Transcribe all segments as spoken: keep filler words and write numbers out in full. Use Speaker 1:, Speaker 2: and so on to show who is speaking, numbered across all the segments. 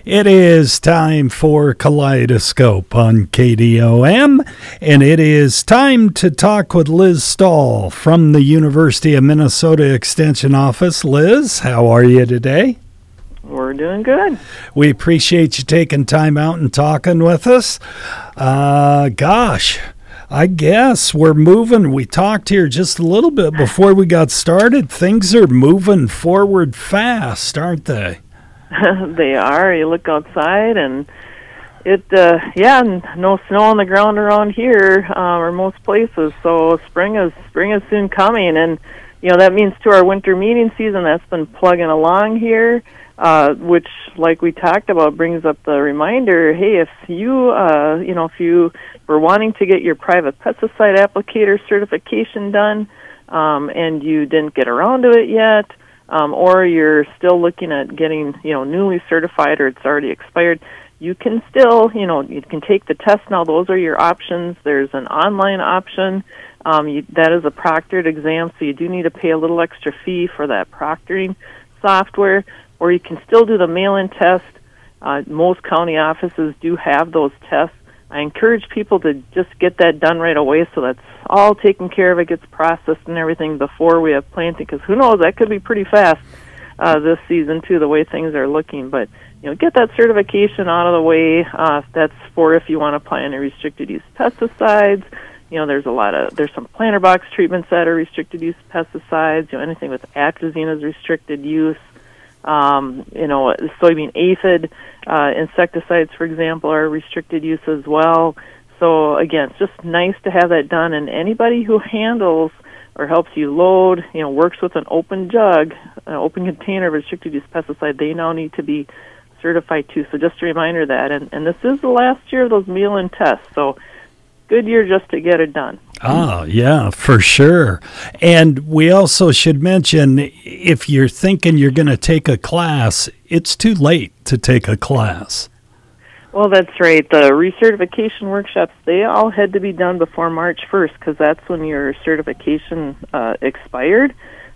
Speaker 1: It is time for Kaleidoscope on K D O M, and it is time to talk with Liz Stahl from the University of Minnesota Extension Office. Liz, how are you today?
Speaker 2: We're doing good.
Speaker 1: We appreciate you taking time out and talking with us. Uh, gosh, I guess we're moving. We talked here just a little bit before we got started. Things are moving forward fast, aren't they?
Speaker 2: They are. You look outside and it, uh, yeah, no snow on the ground around here, uh, or most places. So spring is spring is soon coming, and you know that means to our winter meeting season that's been plugging along here. Uh, which, like we talked about, brings up the reminder, hey, if you, uh, you know, if you were wanting to get your private pesticide applicator certification done, um, and you didn't get around to it yet, um, or you're still looking at getting, you know, newly certified or it's already expired, you can still, you know, you can take the test now. Those are your options. There's an online option. Um, you, that is a proctored exam, so you do need to pay a little extra fee for that proctoring software. Or you can still do the mail-in test. Uh, most county offices do have those tests. I encourage people to just get that done right away so that's all taken care of. It gets processed and everything before we have planting, because who knows, that could be pretty fast uh, this season too, the way things are looking. But you know, get that certification out of the way. Uh, that's for if you want to apply any restricted use pesticides. You know, there's a lot of, there's some planter box treatments that are restricted use pesticides. You know, anything with atrazine is restricted use. Um, you know, soybean aphid uh, insecticides, for example, are restricted use as well. So again, it's just nice to have that done. And anybody who handles or helps you load, you know, works with an open jug, an open container of restricted use pesticide, they now need to be certified too. So just a reminder that. And, and this is the last year of those mail-in tests. So good year just to get it done.
Speaker 1: Oh, yeah, for sure. And we also should mention, if you're thinking you're going to take a class, it's too late to take a class.
Speaker 2: Well, that's right. The recertification workshops, they all had to be done before March first, because that's when your certification uh, expired.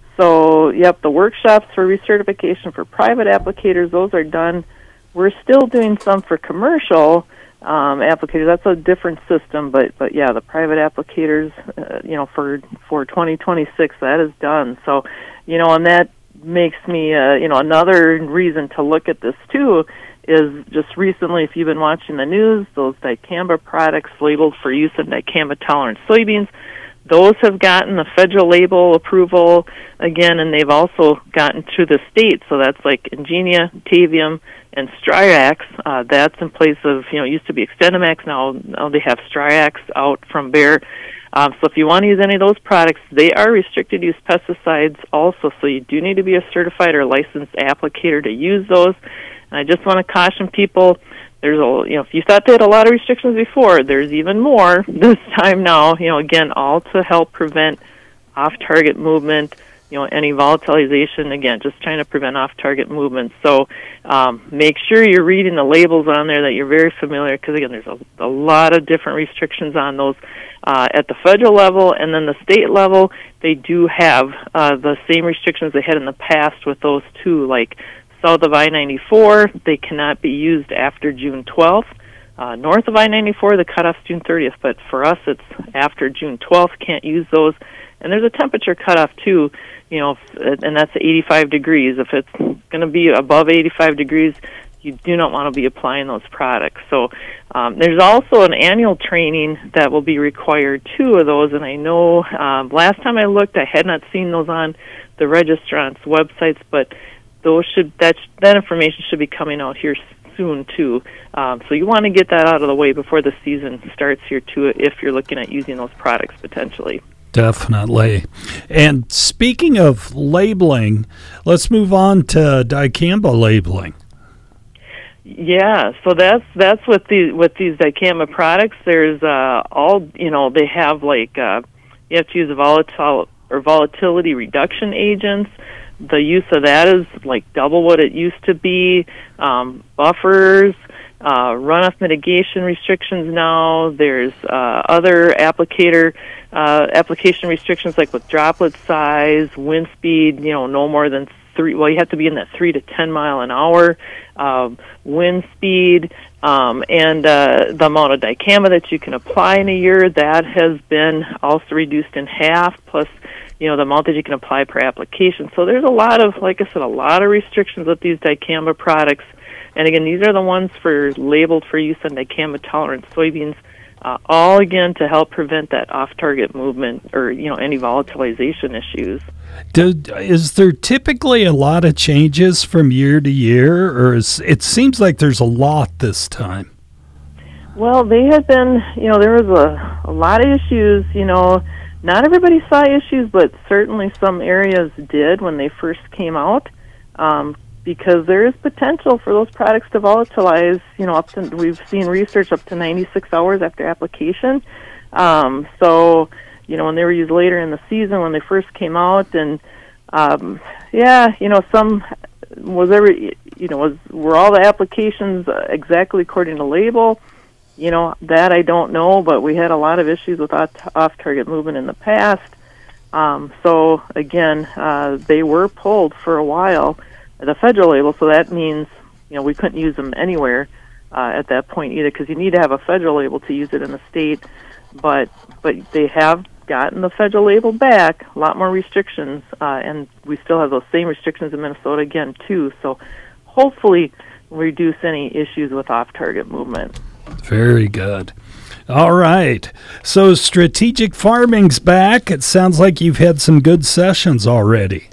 Speaker 2: So, yep, the workshops for recertification for private applicators, those are done. We're still doing some for commercial Um, applicators. That's a different system, but but yeah, the private applicators, uh, you know, for for twenty twenty-six, that is done. So, you know, and that makes me, uh, you know, another reason to look at this too is just recently, if you've been watching the news, those dicamba products labeled for use in dicamba tolerant soybeans, those have gotten the federal label approval again, and they've also gotten to the state. So that's like Ingenia, Tavium, and Striax. Uh, that's in place of, you know, it used to be Extendamax. Now, now they have Striax out from Bayer. Um, so if you want to use any of those products, they are restricted use pesticides also. So you do need to be a certified or licensed applicator to use those. And I just want to caution people, there's a, you know, if you thought they had a lot of restrictions before, there's even more this time now. You know, again, all to help prevent off-target movement, you know, any volatilization, again, just trying to prevent off-target movement. So um, make sure you're reading the labels on there, that you're very familiar, because, again, there's a, a lot of different restrictions on those uh, at the federal level. And then the state level, they do have uh, the same restrictions they had in the past with those two, like south of I ninety-four, they cannot be used after June twelfth. Uh, north of I ninety-four, the cutoff's June thirtieth, but for us, it's after June twelfth, can't use those. And there's a temperature cutoff, too, you know, and that's eighty-five degrees. If it's going to be above eighty-five degrees, you do not want to be applying those products. So um, there's also an annual training that will be required, too, of those. And I know um, last time I looked, I had not seen those on the registrant's websites, but those should that that information should be coming out here soon, too. Um, so you want to get that out of the way before the season starts here, too, if you're looking at using those products potentially.
Speaker 1: Definitely. And speaking of labeling, let's move on to dicamba labeling.
Speaker 2: Yeah, so that's that's with these with these dicamba products. There's uh, all you know they have like uh, you have to use volatile or volatility reduction agents. The use of that is like double what it used to be. Um, buffers, uh, runoff mitigation restrictions now. There's uh, other applicator uh, application restrictions like with droplet size, wind speed, you know, no more than three. Well, you have to be in that three to ten mile an hour um, wind speed, um, and uh, the amount of dicamba that you can apply in a year, that has been also reduced in half. Plus, you know, the amount that you can apply per application. So there's a lot of, like I said, a lot of restrictions with these dicamba products. And again, these are the ones for labeled for use on dicamba tolerant soybeans. Uh, all again to help prevent that off-target movement or, you know, any volatilization issues.
Speaker 1: Do, is there typically a lot of changes from year to year, or is, it seems like there's a lot this time?
Speaker 2: Well, they have been, you know, there was a, a lot of issues, you know, not everybody saw issues, but certainly some areas did when they first came out. Um, because there is potential for those products to volatilize, you know, up to, we've seen research up to ninety-six hours after application. Um, so, you know, when they were used later in the season when they first came out, and, um, yeah, you know, some, was every, you know, was, were all the applications exactly according to label? You know, that I don't know, but we had a lot of issues with off-target movement in the past. Um, so, again, uh, they were pulled for a while, the federal label, so that means, you know, we couldn't use them anywhere uh, at that point either, because you need to have a federal label to use it in the state. But but they have gotten the federal label back, a lot more restrictions, uh, and we still have those same restrictions in Minnesota again too. So hopefully reduce any issues with off-target movement.
Speaker 1: Very good. All right. So strategic farming's back. It sounds like you've had some good sessions already.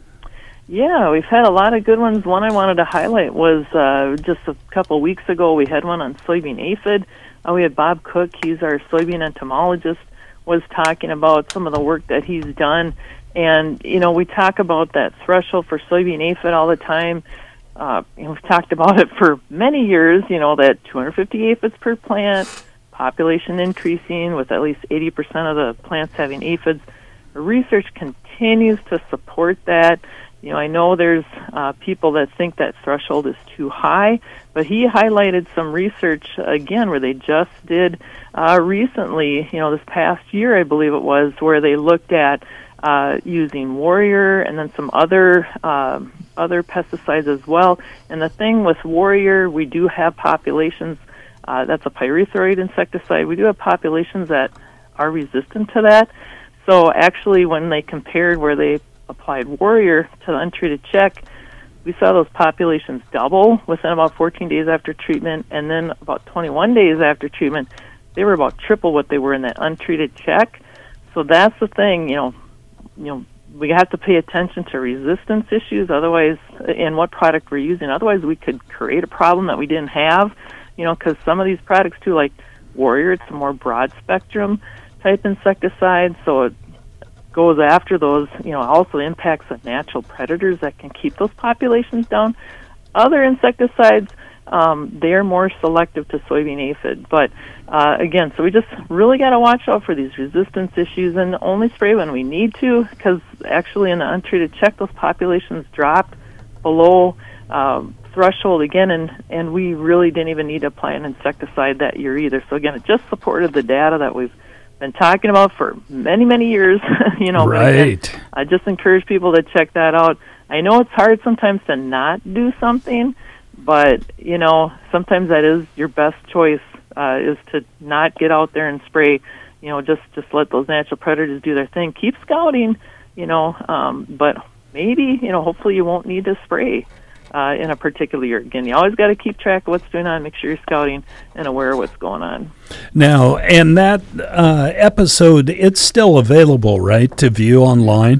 Speaker 2: Yeah, we've had a lot of good ones. One I wanted to highlight was uh, just a couple weeks ago, we had one on soybean aphid. Uh, we had Bob Cook, he's our soybean entomologist, was talking about some of the work that he's done. And, you know, we talk about that threshold for soybean aphid all the time. Uh, and we've talked about it for many years, you know, that two hundred fifty aphids per plant, population increasing with at least eighty percent of the plants having aphids. The research continues to support that. You know, I know there's uh, people that think that threshold is too high, but he highlighted some research, again, where they just did uh, recently, you know, this past year, I believe it was, where they looked at uh, using Warrior and then some other uh, other pesticides as well. And the thing with Warrior, we do have populations, uh, that's a pyrethroid insecticide, we do have populations that are resistant to that. So actually, when they compared where they applied Warrior to the untreated check, we saw those populations double within about fourteen days after treatment, and then about twenty-one days after treatment, they were about triple what they were in that untreated check. So that's the thing, you know, you know, we have to pay attention to resistance issues, otherwise, and what product we're using. Otherwise, we could create a problem that we didn't have, you know, because some of these products too, like Warrior, it's a more broad spectrum type insecticide, so it goes after those, you know, also impacts the natural predators that can keep those populations down. Other insecticides, um, they're more selective to soybean aphid. But uh, again, so we just really got to watch out for these resistance issues and only spray when we need to, because actually in the untreated check, those populations dropped below um, threshold again, and, and we really didn't even need to apply an insecticide that year either. So again, it just supported the data that we've been talking about for many, many years. you know,
Speaker 1: right.
Speaker 2: Again, I just encourage people to check that out. I know it's hard sometimes to not do something, but, you know, sometimes that is your best choice, uh, is to not get out there and spray, you know, just, just let those natural predators do their thing. Keep scouting, you know, um, but maybe, you know, hopefully you won't need to spray Uh, in a particular year. Again, you always got to keep track of what's going on, make sure you're scouting and aware of what's going on.
Speaker 1: Now, and that uh, episode, it's still available, right, to view online?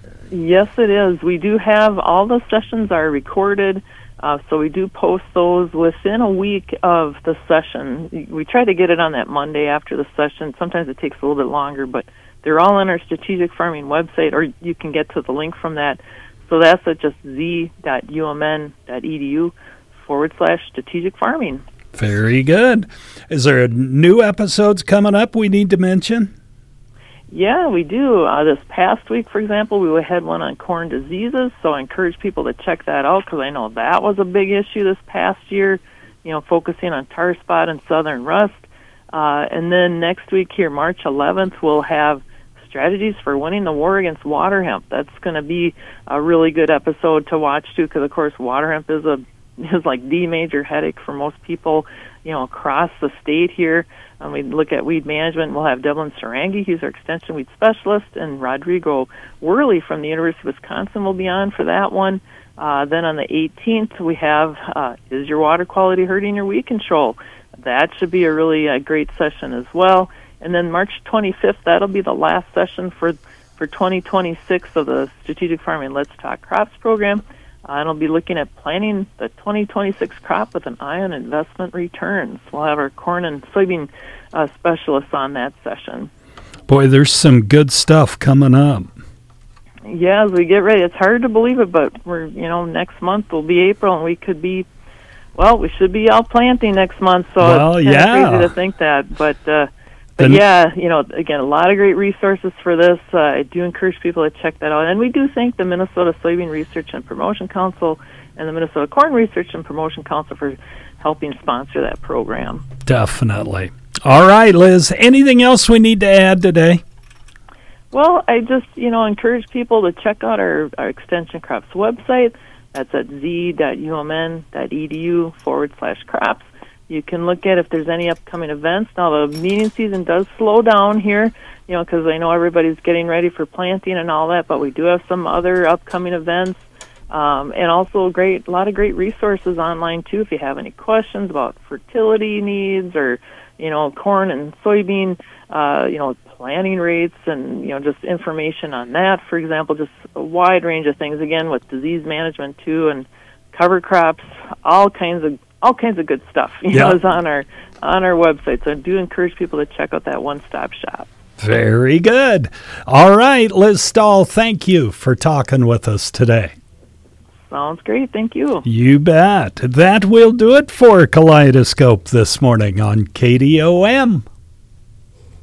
Speaker 2: Yes, it is. We do have, all the sessions are recorded, uh, so we do post those within a week of the session. We try to get it on that Monday after the session. Sometimes it takes a little bit longer, but they're all on our Strategic Farming website, or you can get to the link from that. So that's at just z.umn.edu forward slash strategic farming.
Speaker 1: Very good. Is there new episodes coming up we need to mention?
Speaker 2: Yeah, we do. Uh, this past week, for example, we had one on corn diseases, so I encourage people to check that out because I know that was a big issue this past year, you know, focusing on tar spot and southern rust. Uh, and then next week here, March eleventh, we'll have strategies for winning the war against water hemp. That's going to be a really good episode to watch too, because of course water hemp is a is like the major headache for most people, you know, across the state here. Um, we look at weed management. We'll have Devlin Sarangi, he's our extension weed specialist, and Rodrigo Worley from the University of Wisconsin will be on for that one. Uh, then on the eighteenth, we have uh, Is Your Water Quality Hurting Your Weed Control? That should be a really uh, great session as well. And then March twenty-fifth, that'll be the last session for for twenty twenty-six of the Strategic Farming Let's Talk Crops program. Uh, and I'll be looking at planning the twenty twenty-six crop with an eye on investment returns. We'll have our corn and soybean uh, specialists on that session.
Speaker 1: Boy, there's some good stuff coming up.
Speaker 2: Yeah, as we get ready, it's hard to believe it, but we're, you know, next month will be April, and we could be, well, we should be out planting next month, so
Speaker 1: well,
Speaker 2: it's kind
Speaker 1: yeah.
Speaker 2: of crazy to think that. But, uh, but yeah, you know, again, a lot of great resources for this. Uh, I do encourage people to check that out. And we do thank the Minnesota Soybean Research and Promotion Council and the Minnesota Corn Research and Promotion Council for helping sponsor that program.
Speaker 1: Definitely. All right, Liz, anything else we need to add today?
Speaker 2: Well, I just, you know, encourage people to check out our, our Extension Crops website. That's at z.umn.edu forward slash crops. You can look at if there's any upcoming events. Now, the meeting season does slow down here, you know, because I know everybody's getting ready for planting and all that, but we do have some other upcoming events. Um, and also great, a lot of great resources online, too, if you have any questions about fertility needs or, you know, corn and soybean, uh, you know, planting rates and, you know, just information on that. For example, just a wide range of things, again, with disease management, too, and cover crops, all kinds of all kinds of good stuff, you
Speaker 1: yeah.
Speaker 2: know, is on our on our website. So I do encourage people to check out that one-stop shop.
Speaker 1: Very good. All right, Liz Stahl, thank you for talking with us today.
Speaker 2: Sounds great. Thank you.
Speaker 1: You bet. That will do it for Kaleidoscope this morning on K D O M.